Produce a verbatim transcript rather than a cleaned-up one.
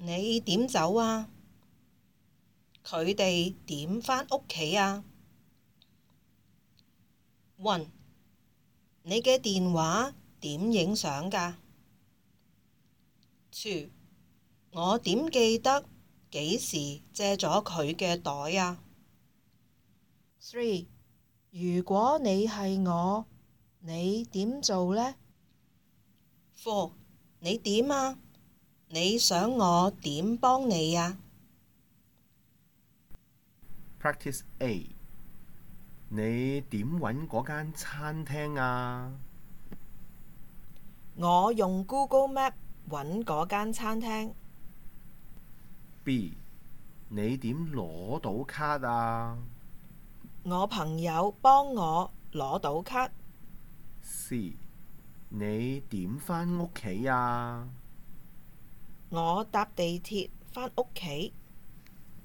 你點走啊？佢哋點返屋企啊？One，你嘅電話點影相㗎？Two，我點記得幾時借咗佢嘅袋啊？Three，如果你係我，你點做呢？Four，你點啊？你想我點幫你啊？ Practice A， 你點揾嗰間餐廳啊？ 我用 Google Map 揾嗰間餐廳。 B， 你點攞到卡啊？ 我朋友幫我攞到卡。 C， 你點返屋企啊？ 我搭地鐵返屋企。